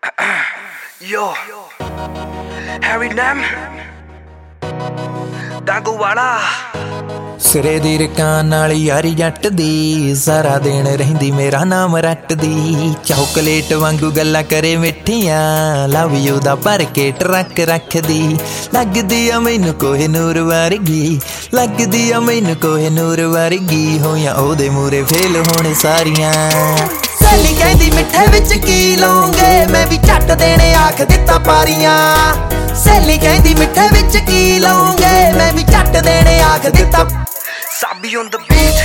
Yo, Harry Nam, Dago Wala. ਸਿਰੇ ਦੀ ਰਕਾਨ ਨਾਲ ਯਾਰੀ ਜੱਟ ਦੀ, ਸਾਰਾ ਦਿਨ ਰਹਿੰਦੀ ਮੇਰਾ ਨਾਮ ਰੱਟਦੀ। ਚੌਕਲੇਟ ਵਾਂਗੂ ਗੱਲਾਂ ਕਰੇ ਮਿੱਠੀਆਂ, ਲਵ ਯੂ ਦਾ ਭਰ ਕੇ ਟਰੱਕ ਰੱਖਦੀ। ਲੱਗਦੀ ਆ ਮੈਨੂੰ ਕੋਹਿਨੂਰ ਵਰਗੀ, ਲੱਗਦੀ ਆ ਮੈਨੂੰ ਕੋਹਿਨੂਰ ਵਰਗੀ। ਹੋਈਆਂ ਉਹਦੇ ਮੂਰੇ ਫੇਲ ਹੋਣੇ ਸਾਰੀਆਂ। ਸਹੇਲੀ ਕਹਿੰਦੀ ਮਿੱਠੇ ਵਿੱਚ ਕੀ ਲਓਗੇ, ਮੈਂ ਵੀ ਝੱਟ ਦੇਣੇ ਆਖ ਦਿੱਤਾ ਪਾਰੀਆਂ। ਸਹੇਲੀ ਕਹਿੰਦੀ ਮਿੱਠੇ ਵਿੱਚ ਕੀ ਲਓਗੇ, ਮੈਂ ਵੀ ਝੱਟ ਦੇਣੇ ਆਖ ਦਿੱਤਾ। Sabi on the beat.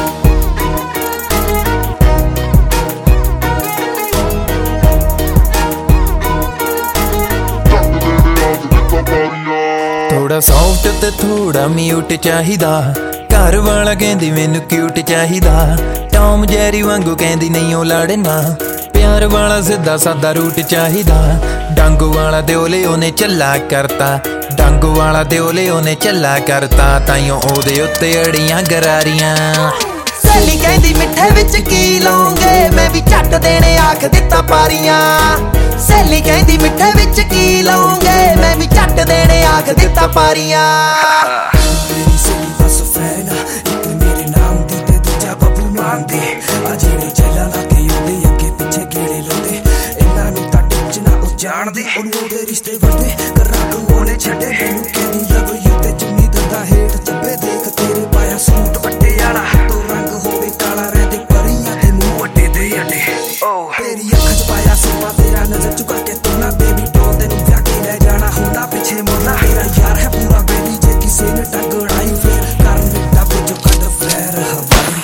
ਥੋੜਾ ਸੌਫਟ ਤੇ ਥੋੜਾ ਮਿਊਟ ਚਾਹੀਦਾ, ਘਰ ਵਾਲਾ ਕਹਿੰਦੀ ਮੈਨੂੰ ਕਿਊਟ ਚਾਹੀਦਾ। ਟੌਮ ਜੈਰੀ ਵਾਂਗੂ ਕਹਿੰਦੀ ਨਹੀਂ ਉਹ ਲੜਨਾ, ਪਿਆਰ ਵਾਲਾ ਸਿੱਧਾ ਸਾਦਾ ਰੂਟ ਚਾਹੀਦਾ। ਡਾਂਗੂ ਵਾਲਾ ਦਿਓਲੇ ਉਹਨੇ ਚੱਲਾ ਕਰਤਾ, ਡਾਂਗੂ ਵਾਲਾ ਦਿਓਲੇ ਉਹਨੇ ਚੱਲਾ ਕਰਤਾ। ਤਾਈਓ ਉਹਦੇ ਉੱਤੇ ਅੜੀਆਂ ਗਰਾਰੀਆਂ। ਸਹੇਲੀ ਕਹਿੰਦੀ ਮਿੱਠੇ ਵਿੱਚ ਕੀ ਲਓਗੇ, ਮੈਂ ਵੀ ਝੱਟ ਦੇਣੇ ਆਖ ਦਿੱਤਾ ਪਾਰੀਆਂ। ਸਹੇਲੀ ਕਹਿੰਦੀ ਮਿੱਠੇ ਵਿੱਚ ਕੀ ਲਓਗੇ, ਮੈਂ ਵੀ ਝੱਟ ਦੇਣੇ ਆਖ ਦਿੱਤਾ ਪਾਰੀਆਂ। ਮੇਰੀ ਸਹੇਲੀ ਬਸ ਫੈਨ ਆ, ਇੱਕ ਮੇਰੇ ਨਾਮ ਦੀ ਤੇ ਦੂਜਾ ਬੱਬੂ ਮਾਨ ਦੀ। ਆ ਜਿਹੜੇ ਜੈਲਾਂ ਲਾ ਕੇ ਆਉਂਦੇ ਅੱਗੇ ਪਿੱਛੇ ਗੇੜੇ ਲਾਉਂਦੇ, ਇਹਨਾਂ ਨੂੰ ਤਾਂ ਟਿੱਚ ਨਾ ਉਹ ਜਾਣਦੇ। ਉਹਨੂੰ ਉਹਦੇ ਰਿਸ਼ਤੇ ਵੱਡੇ ਕਰਾਂ ਤੂੰ ਉਹਨੇ ਛੱਡੇ, ਮੈਨੂੰ ਕਹਿੰਦੀ ਲਵ ਯੂ ਤੇ ਚੁੰਨੀ ਦਿੰਦਾ ਹੇਠ ਚੱਬੇ। ਦੇਖ ਤੇਰੇ ਪਾਇਆ ਸੂਟ ਵੱਡੇ ਵਾਲਾ, ਤੋਂ ਰੰਗ ਹੋਵੇ ਕਾਲਾ ਰਹਿੰਦੇ ਪਰੀਆਂ ਤੇ ਮੂੰਹ ਵੱਡੇ ਦੇ ਅੱਡੇ। ਤੇਰੀ ਅੱਖ ਚ ਪਾਇਆ ਸੋਮਾ, ਤੇਰਾ ਨਜ਼ਰ ਝੁਕਾ ਕੇ ਤੋਨਾ। ਬੇਬੀ ਡੋਲ ਤੈਨੂੰ ਵਿਆਹ ਕੇ ਲੈ ਜਾਣਾ ਹੁੰਦਾ ਪਿੱਛੇ ਮੁੜਨਾ। ਤੇਰਾ ਯਾਰ ਹੈ ਪੂਰਾ ਬੇਬੀ, ਜੇ ਕਿਸੇ ਨੇ ਟੱਗ ਉਡਾਈ ਫੇਰ ਕਰਨ ਦਿੱਤਾ ਪੁੱਜੋ ਕੱਢ ਫਲੈਰ ਹਵਾਈ।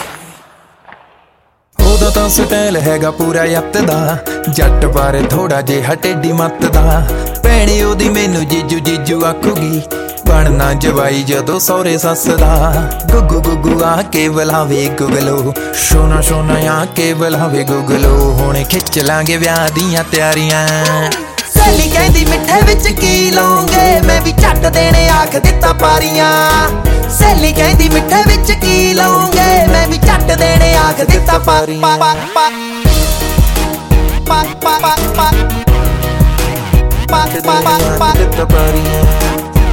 ਉਹਦਾ ਤਾਂ ਸਟਾਈਲ ਹੈਗਾ ਪੂਰਾ ਯੱਤ ਦਾ, ਜੱਟ ਬਾਰੇ ਥੋੜਾ ਜਿਹਾ ਟੇਢੀ ਮੱਤ ਦਾ। ਭੈਣੇ ਉਹਦੀ ਮੈਨੂੰ ਜੀਜੂ ਜੀਜੂ ਆਖੂਗੀ, ਬਣਨਾ ਜਵਾਈ ਜਦੋਂ ਸਹੁਰੇ ਸੱਸ ਦਾ। ਗੁੱਗੂ ਗੁੱਗੂ ਆ ਕੇ ਬੁਲਾਵੇ ਗੁਗਲੋ, ਸੋਨਾ ਸੋਨਾ ਆ ਕੇ ਬੁਲਾਵੇ ਗੁਗਲੋ। ਹੁਣ ਖਿੱਚ ਲਾਂਗੇ ਵਿਆਹ ਦੀਆਂ ਤਿਆਰੀਆਂ। ਸਹੇਲੀ ਕਹਿੰਦੀ ਮਿੱਠੇ ਵਿੱਚ ਕੀ ਲਓਗੇ, ਮੈਂ ਵੀ ਝੱਟ ਦੇਣੇ ਆਖ ਦਿੱਤਾ ਪਾਰੀਆਂ। ਸਹੇਲੀ ਕਹਿੰਦੀ ਮਿੱਠੇ ਵਿੱਚ ਕੀ ਲਓਗੇ, ਮੈਂ ਵੀ ਝੱਟ ਦੇਣੇ ਆਖ ਦਿੱਤਾ ਪਾਰੀਆਂ।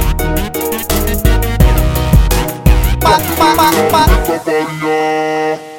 Paparia.